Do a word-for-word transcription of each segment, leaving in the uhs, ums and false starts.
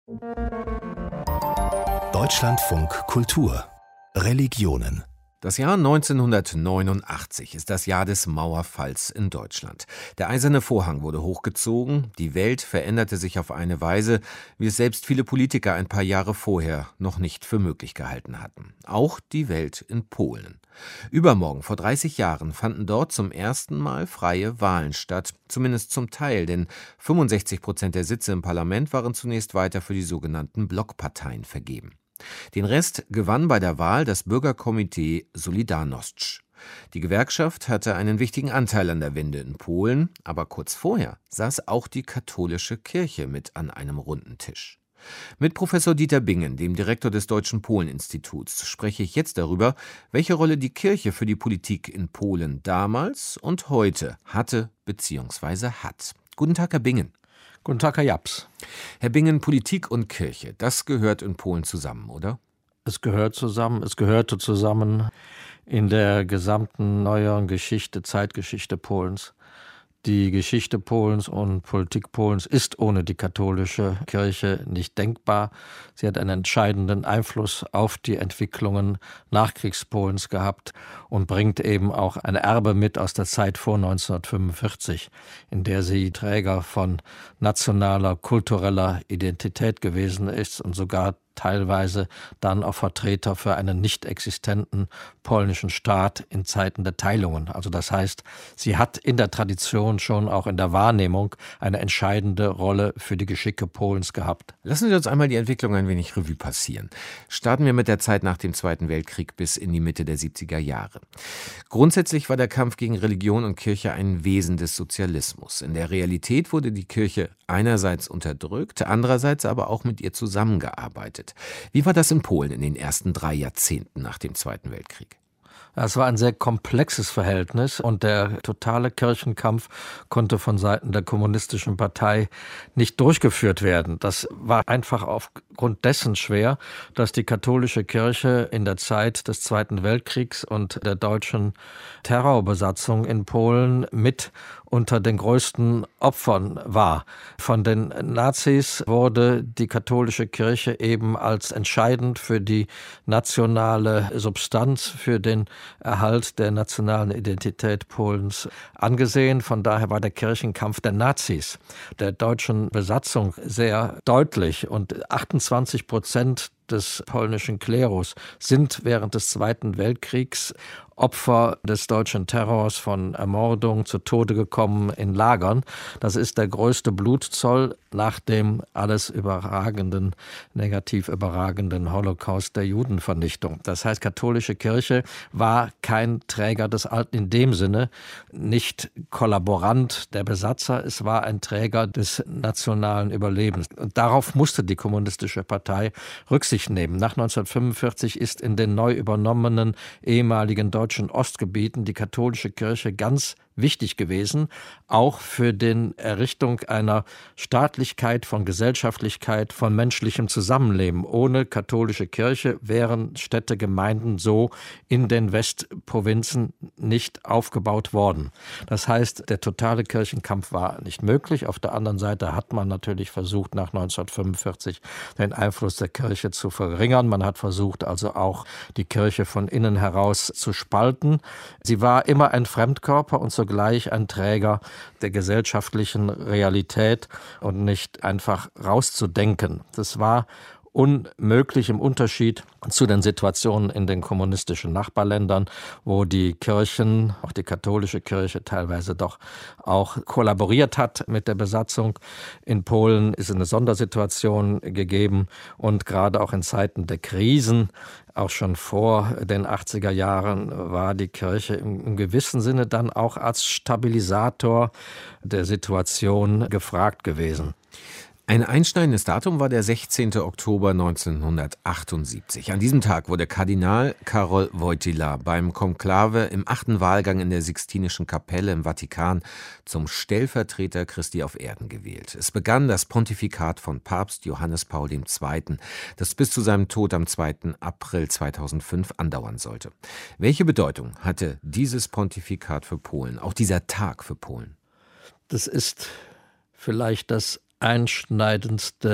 Deutschlandfunk Kultur Religionen. Das Jahr neunzehnhundertneunundachtzig ist das Jahr des Mauerfalls in Deutschland. Der eiserne Vorhang wurde hochgezogen, die Welt veränderte sich auf eine Weise, wie es selbst viele Politiker ein paar Jahre vorher noch nicht für möglich gehalten hatten. Auch die Welt in Polen. Übermorgen, vor dreißig Jahren, fanden dort zum ersten Mal freie Wahlen statt, zumindest zum Teil, denn fünfundsechzig Prozent der Sitze im Parlament waren zunächst weiter für die sogenannten Blockparteien vergeben. Den Rest gewann bei der Wahl das Bürgerkomitee Solidarność. Die Gewerkschaft hatte einen wichtigen Anteil an der Wende in Polen, aber kurz vorher saß auch die katholische Kirche mit an einem runden Tisch. Mit Professor Dieter Bingen, dem Direktor des Deutschen Polen-Instituts, spreche ich jetzt darüber, welche Rolle die Kirche für die Politik in Polen damals und heute hatte bzw. hat. Guten Tag, Herr Bingen. Guten Tag, Herr Japs. Herr Bingen, Politik und Kirche, das gehört in Polen zusammen, oder? Es gehört zusammen, es gehörte zusammen in der gesamten neueren Geschichte, Zeitgeschichte Polens. Die Geschichte Polens und Politik Polens ist ohne die katholische Kirche nicht denkbar. Sie hat einen entscheidenden Einfluss auf die Entwicklungen Nachkriegspolens gehabt und bringt eben auch ein Erbe mit aus der Zeit vor neunzehnhundertfünfundvierzig, in der sie Träger von nationaler, kultureller Identität gewesen ist und sogar teilweise dann auch Vertreter für einen nicht existenten polnischen Staat in Zeiten der Teilungen. Also das heißt, sie hat in der Tradition schon auch in der Wahrnehmung eine entscheidende Rolle für die Geschicke Polens gehabt. Lassen Sie uns einmal die Entwicklung ein wenig Revue passieren. Starten wir mit der Zeit nach dem Zweiten Weltkrieg bis in die Mitte der siebziger Jahre. Grundsätzlich war der Kampf gegen Religion und Kirche ein Wesen des Sozialismus. In der Realität wurde die Kirche einerseits unterdrückt, andererseits aber auch mit ihr zusammengearbeitet. Wie war das in Polen in den ersten drei Jahrzehnten nach dem Zweiten Weltkrieg? Es war ein sehr komplexes Verhältnis und der totale Kirchenkampf konnte von Seiten der Kommunistischen Partei nicht durchgeführt werden. Das war einfach aufgrund dessen schwer, dass die katholische Kirche in der Zeit des Zweiten Weltkriegs und der deutschen Terrorbesatzung in Polen mit unter den größten Opfern war. Von den Nazis wurde die katholische Kirche eben als entscheidend für die nationale Substanz, für den Erhalt der nationalen Identität Polens angesehen. Von daher war der Kirchenkampf der Nazis, der deutschen Besatzung sehr deutlich und achtundzwanzig Prozent des polnischen Klerus sind während des Zweiten Weltkriegs Opfer des deutschen Terrors, von Ermordung, zu Tode gekommen in Lagern. Das ist der größte Blutzoll nach dem alles überragenden, negativ überragenden Holocaust der Judenvernichtung. Das heißt, katholische Kirche war kein Träger des Alten in dem Sinne, nicht Kollaborant der Besatzer, es war ein Träger des nationalen Überlebens. Und darauf musste die Kommunistische Partei Rücksicht nehmen. Nach neunzehnhundertfünfundvierzig ist in den neu übernommenen ehemaligen deutschen Ostgebieten die katholische Kirche ganz wichtig gewesen, auch für die Errichtung einer Staatlichkeit, von Gesellschaftlichkeit, von menschlichem Zusammenleben. Ohne katholische Kirche wären Städte, Gemeinden so in den Westprovinzen nicht aufgebaut worden. Das heißt, der totale Kirchenkampf war nicht möglich. Auf der anderen Seite hat man natürlich versucht, nach neunzehnhundertfünfundvierzig den Einfluss der Kirche zu verringern. Man hat versucht, also auch die Kirche von innen heraus zu spalten. Sie war immer ein Fremdkörper und zugleich ein Träger der gesellschaftlichen Realität und nicht einfach rauszudenken. Das war unmöglich im Unterschied zu den Situationen in den kommunistischen Nachbarländern, wo die Kirchen, auch die katholische Kirche teilweise doch auch kollaboriert hat mit der Besatzung. In Polen ist eine Sondersituation gegeben und gerade auch in Zeiten der Krisen, auch schon vor den achtziger Jahren, war die Kirche im gewissen Sinne dann auch als Stabilisator der Situation gefragt gewesen. Ein einschneidendes Datum war der sechzehnte Oktober neunzehnhundertachtundsiebzig. An diesem Tag wurde Kardinal Karol Wojtyła beim Konklave im achten Wahlgang in der Sixtinischen Kapelle im Vatikan zum Stellvertreter Christi auf Erden gewählt. Es begann das Pontifikat von Papst Johannes Paul der Zweite., das bis zu seinem Tod am zweiten April zweitausendfünf andauern sollte. Welche Bedeutung hatte dieses Pontifikat für Polen, auch dieser Tag für Polen? Das ist vielleicht das einschneidendste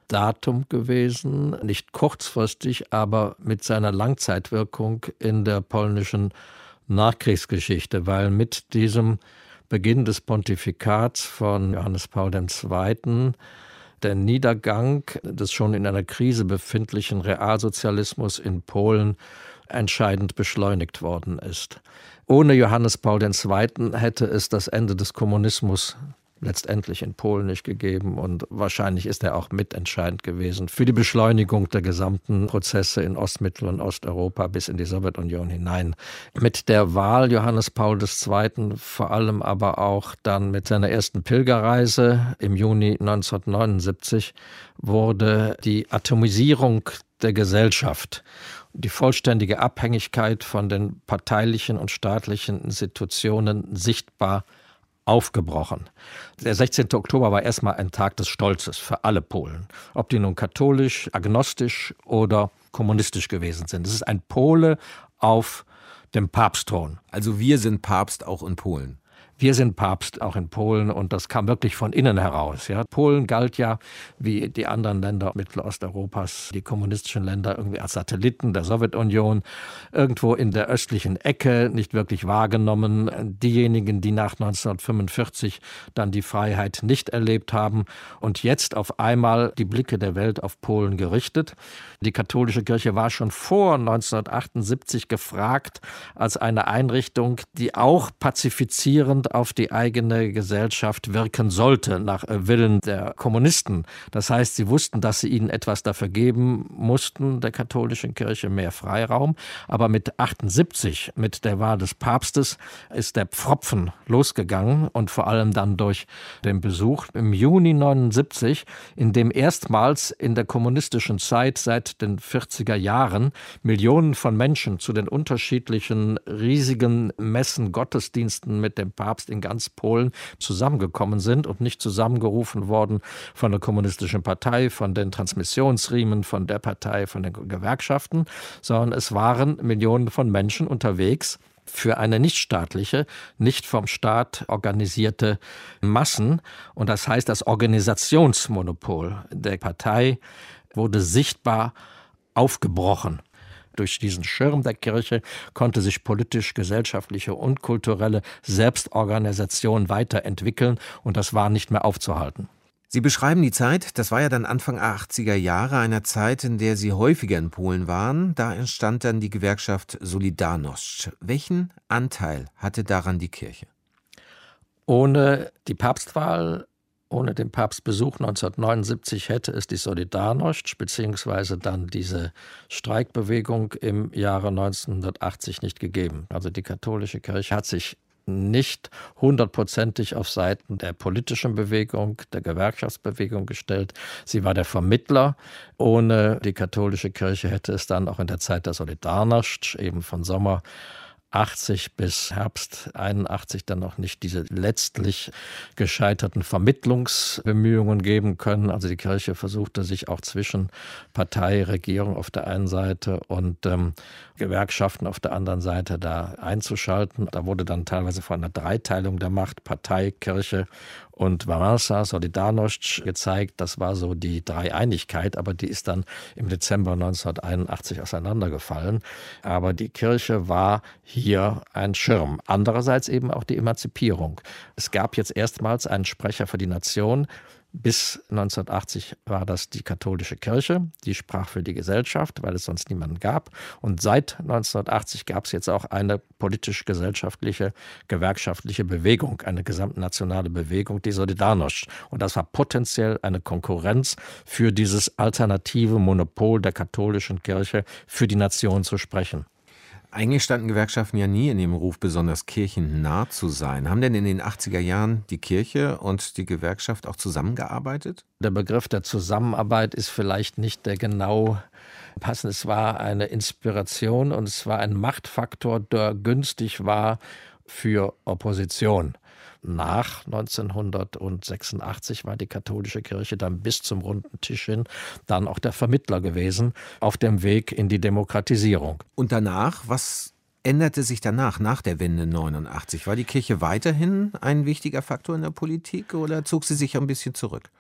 Datum gewesen, nicht kurzfristig, aber mit seiner Langzeitwirkung in der polnischen Nachkriegsgeschichte, weil mit diesem Beginn des Pontifikats von Johannes Paul der Zweite. der Niedergang des schon in einer Krise befindlichen Realsozialismus in Polen entscheidend beschleunigt worden ist. Ohne Johannes Paul der Zweite. Hätte es das Ende des Kommunismus letztendlich in Polen nicht gegeben und wahrscheinlich ist er auch mitentscheidend gewesen für die Beschleunigung der gesamten Prozesse in Ost-, Mittel- und Osteuropa bis in die Sowjetunion hinein. Mit der Wahl Johannes Paul der Zweite., vor allem aber auch dann mit seiner ersten Pilgerreise im Juni neunzehnhundertneunundsiebzig, wurde die Atomisierung der Gesellschaft, die vollständige Abhängigkeit von den parteilichen und staatlichen Institutionen sichtbar aufgebrochen. Der sechzehnte Oktober war erstmal ein Tag des Stolzes für alle Polen, ob die nun katholisch, agnostisch oder kommunistisch gewesen sind. Es ist ein Pole auf dem Papstthron. Also wir sind Papst auch in Polen. Wir sind Papst auch in Polen und das kam wirklich von innen heraus. Ja. Polen galt ja, wie die anderen Länder Mittelosteuropas, die kommunistischen Länder, irgendwie als Satelliten der Sowjetunion, irgendwo in der östlichen Ecke, nicht wirklich wahrgenommen. Diejenigen, die nach neunzehnhundertfünfundvierzig dann die Freiheit nicht erlebt haben und jetzt auf einmal die Blicke der Welt auf Polen gerichtet. Die katholische Kirche war schon vor neunzehnhundertachtundsiebzig gefragt als eine Einrichtung, die auch pazifizierend auf die eigene Gesellschaft wirken sollte, nach Willen der Kommunisten. Das heißt, sie wussten, dass sie ihnen etwas dafür geben mussten, der katholischen Kirche mehr Freiraum. Aber mit achtundsiebzig, mit der Wahl des Papstes, ist der Pfropfen losgegangen und vor allem dann durch den Besuch im Juni neunundsiebzig, in dem erstmals in der kommunistischen Zeit seit den vierziger Jahren Millionen von Menschen zu den unterschiedlichen riesigen Messen, Gottesdiensten mit dem Papst in ganz Polen zusammengekommen sind und nicht zusammengerufen worden von der kommunistischen Partei, von den Transmissionsriemen, von der Partei, von den Gewerkschaften, sondern es waren Millionen von Menschen unterwegs für eine nichtstaatliche, nicht vom Staat organisierte Massen. Und das heißt, das Organisationsmonopol der Partei wurde sichtbar aufgebrochen. Durch diesen Schirm der Kirche konnte sich politisch, gesellschaftliche und kulturelle Selbstorganisation weiterentwickeln und das war nicht mehr aufzuhalten. Sie beschreiben die Zeit, das war ja dann Anfang achtziger Jahre, einer Zeit, in der Sie häufiger in Polen waren. Da entstand dann die Gewerkschaft Solidarność. Welchen Anteil hatte daran die Kirche? Ohne die Papstwahl, ohne den Papstbesuch neunzehnhundertneunundsiebzig hätte es die Solidarność beziehungsweise dann diese Streikbewegung im Jahre neunzehnhundertachtzig nicht gegeben. Also die katholische Kirche hat sich nicht hundertprozentig auf Seiten der politischen Bewegung, der Gewerkschaftsbewegung gestellt. Sie war der Vermittler. Ohne die katholische Kirche hätte es dann auch in der Zeit der Solidarność, eben von Sommer achtzig bis Herbst einundachtzig dann noch nicht diese letztlich gescheiterten Vermittlungsbemühungen geben können. Also die Kirche versuchte sich auch zwischen Partei, Regierung auf der einen Seite und ähm, Gewerkschaften auf der anderen Seite da einzuschalten. Da wurde dann teilweise von einer Dreiteilung der Macht, Partei, Kirche und Wałęsa, Solidarność gezeigt. Das war so die Dreieinigkeit, aber die ist dann im Dezember neunzehnhunderteinundachtzig auseinandergefallen. Aber die Kirche war hier ein Schirm. Andererseits eben auch die Emanzipierung. Es gab jetzt erstmals einen Sprecher für die Nation. Bis neunzehnhundertachtzig war das die katholische Kirche, die sprach für die Gesellschaft, weil es sonst niemanden gab. Und seit neunzehnhundertachtzig gab es jetzt auch eine politisch-gesellschaftliche, gewerkschaftliche Bewegung, eine gesamtnationale Bewegung, die Solidarność. Und das war potenziell eine Konkurrenz für dieses alternative Monopol der katholischen Kirche, für die Nation zu sprechen. Eigentlich standen Gewerkschaften ja nie in dem Ruf, besonders kirchennah zu sein. Haben denn in den achtziger Jahren die Kirche und die Gewerkschaft auch zusammengearbeitet? Der Begriff der Zusammenarbeit ist vielleicht nicht der genau passende. Es war eine Inspiration und es war ein Machtfaktor, der günstig war für Opposition. Nach neunzehnhundertsechsundachtzig war die katholische Kirche dann bis zum runden Tisch hin dann auch der Vermittler gewesen auf dem Weg in die Demokratisierung. Und danach, was änderte sich danach, nach der Wende neunundachtzig? War die Kirche weiterhin ein wichtiger Faktor in der Politik oder zog sie sich ein bisschen zurück?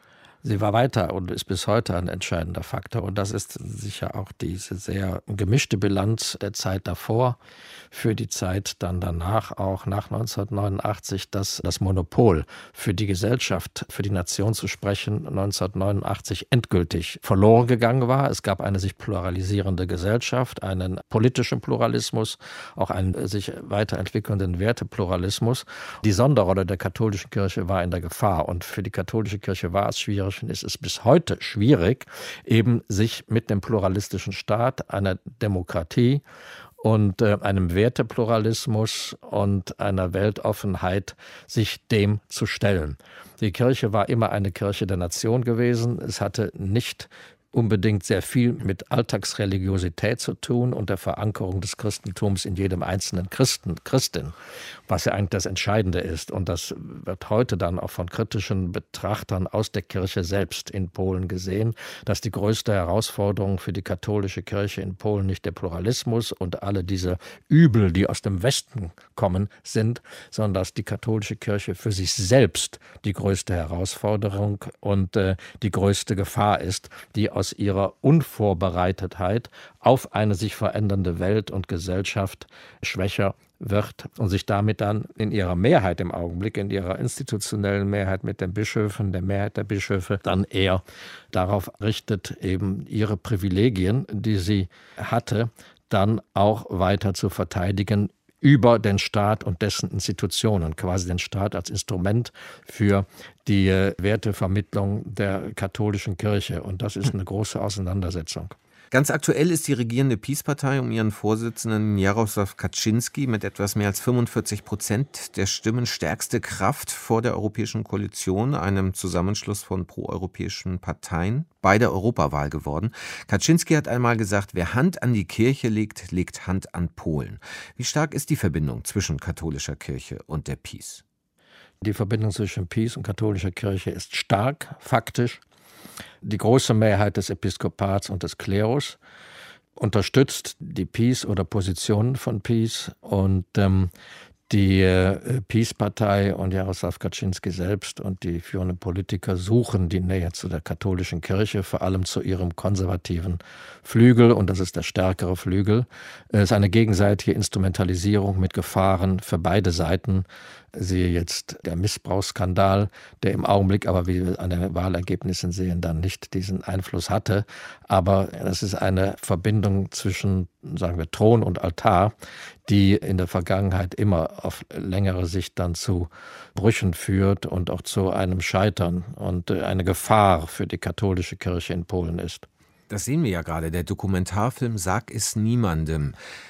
Sie war weiter und ist bis heute ein entscheidender Faktor. Und das ist sicher auch diese sehr gemischte Bilanz der Zeit davor für die Zeit dann danach, auch nach neunzehnhundertneunundachtzig, dass das Monopol für die Gesellschaft, für die Nation zu sprechen, neunzehnhundertneunundachtzig endgültig verloren gegangen war. Es gab eine sich pluralisierende Gesellschaft, einen politischen Pluralismus, auch einen sich weiterentwickelnden Wertepluralismus. Die Sonderrolle der katholischen Kirche war in der Gefahr. Und für die katholische Kirche war es schwierig und ist es bis heute schwierig, eben sich mit dem pluralistischen Staat, einer Demokratie und äh, einem Wertepluralismus und einer Weltoffenheit sich dem zu stellen. Die Kirche war immer eine Kirche der Nation gewesen. Es hatte nicht unbedingt sehr viel mit Alltagsreligiosität zu tun und der Verankerung des Christentums in jedem einzelnen Christen, Christin, was ja eigentlich das Entscheidende ist. Und das wird heute dann auch von kritischen Betrachtern aus der Kirche selbst in Polen gesehen, dass die größte Herausforderung für die katholische Kirche in Polen nicht der Pluralismus und alle diese Übel, die aus dem Westen kommen, sind, sondern dass die katholische Kirche für sich selbst die größte Herausforderung und äh, die größte Gefahr ist, die aus ihrer Unvorbereitetheit auf eine sich verändernde Welt und Gesellschaft schwächer wird und sich damit dann in ihrer Mehrheit im Augenblick, in ihrer institutionellen Mehrheit mit den Bischöfen, der Mehrheit der Bischöfe, dann eher darauf richtet, eben ihre Privilegien, die sie hatte, dann auch weiter zu verteidigen über den Staat und dessen Institutionen, quasi den Staat als Instrument für die Wertevermittlung der katholischen Kirche. Und das ist eine große Auseinandersetzung. Ganz aktuell ist die regierende PiS-Partei um ihren Vorsitzenden Jarosław Kaczyński mit etwas mehr als fünfundvierzig Prozent der Stimmen stärkste Kraft vor der Europäischen Koalition, einem Zusammenschluss von proeuropäischen Parteien, bei der Europawahl geworden. Kaczyński hat einmal gesagt, wer Hand an die Kirche legt, legt Hand an Polen. Wie stark ist die Verbindung zwischen katholischer Kirche und der PiS? Die Verbindung zwischen PiS und katholischer Kirche ist stark, faktisch. Die große Mehrheit des Episkopats und des Klerus unterstützt die PiS oder Positionen von PiS und ähm, die äh, PiS-Partei und Jarosław Kaczyński selbst und die führenden Politiker suchen die Nähe zu der katholischen Kirche, vor allem zu ihrem konservativen Flügel, und das ist der stärkere Flügel. Es ist eine gegenseitige Instrumentalisierung mit Gefahren für beide Seiten. Siehe jetzt der Missbrauchsskandal, der im Augenblick aber, wie wir an den Wahlergebnissen sehen, dann nicht diesen Einfluss hatte. Aber das ist eine Verbindung zwischen, sagen wir, Thron und Altar, die in der Vergangenheit immer auf längere Sicht dann zu Brüchen führt und auch zu einem Scheitern und eine Gefahr für die katholische Kirche in Polen ist. Das sehen wir ja gerade. Der Dokumentarfilm Sag es niemandem.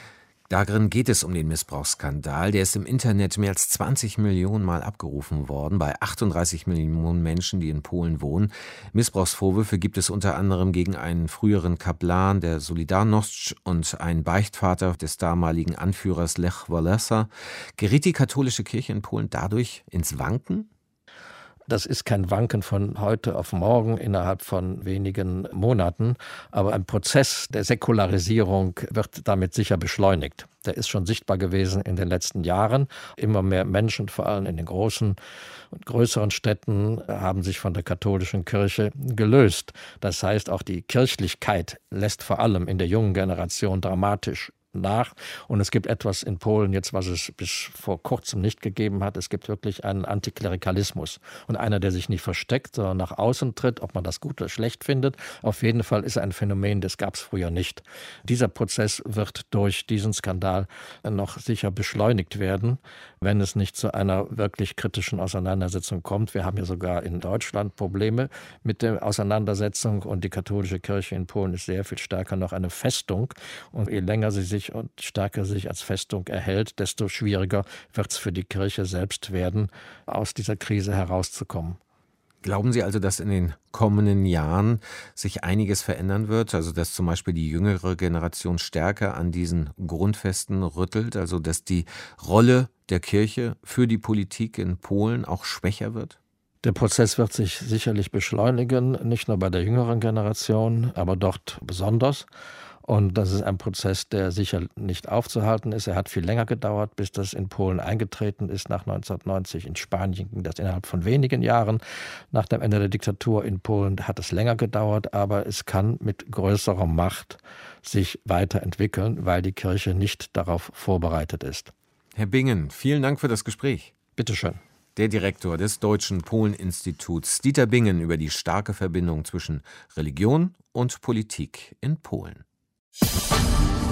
Darin geht es um den Missbrauchsskandal. Der ist im Internet mehr als zwanzig Millionen Mal abgerufen worden, bei achtunddreißig Millionen Menschen, die in Polen wohnen. Missbrauchsvorwürfe gibt es unter anderem gegen einen früheren Kaplan der Solidarność und einen Beichtvater des damaligen Anführers Lech Wałęsa. Geriet die katholische Kirche in Polen dadurch ins Wanken? Das ist kein Wanken von heute auf morgen innerhalb von wenigen Monaten, aber ein Prozess der Säkularisierung wird damit sicher beschleunigt. Der ist schon sichtbar gewesen in den letzten Jahren. Immer mehr Menschen, vor allem in den großen und größeren Städten, haben sich von der katholischen Kirche gelöst. Das heißt, auch die Kirchlichkeit lässt vor allem in der jungen Generation dramatisch nach. Und es gibt etwas in Polen jetzt, was es bis vor kurzem nicht gegeben hat. Es gibt wirklich einen Antiklerikalismus. Und einer, der sich nicht versteckt, sondern nach außen tritt, ob man das gut oder schlecht findet. Auf jeden Fall ist ein Phänomen, das gab es früher nicht. Dieser Prozess wird durch diesen Skandal noch sicher beschleunigt werden, wenn es nicht zu einer wirklich kritischen Auseinandersetzung kommt. Wir haben ja sogar in Deutschland Probleme mit der Auseinandersetzung und die katholische Kirche in Polen ist sehr viel stärker noch eine Festung. Und je länger sie sich und stärker sich als Festung erhält, desto schwieriger wird es für die Kirche selbst werden, aus dieser Krise herauszukommen. Glauben Sie also, dass in den kommenden Jahren sich einiges verändern wird? Also dass zum Beispiel die jüngere Generation stärker an diesen Grundfesten rüttelt? Also dass die Rolle der Kirche für die Politik in Polen auch schwächer wird? Der Prozess wird sich sicherlich beschleunigen, nicht nur bei der jüngeren Generation, aber dort besonders. Und das ist ein Prozess, der sicher nicht aufzuhalten ist. Er hat viel länger gedauert, bis das in Polen eingetreten ist. Nach neunzehnhundertneunzig in Spanien ging das innerhalb von wenigen Jahren. Nach dem Ende der Diktatur in Polen hat es länger gedauert, aber es kann mit größerer Macht sich weiterentwickeln, weil die Kirche nicht darauf vorbereitet ist. Herr Bingen, vielen Dank für das Gespräch. Bitte schön. Der Direktor des Deutschen Polen-Instituts, Dieter Bingen, über die starke Verbindung zwischen Religion und Politik in Polen.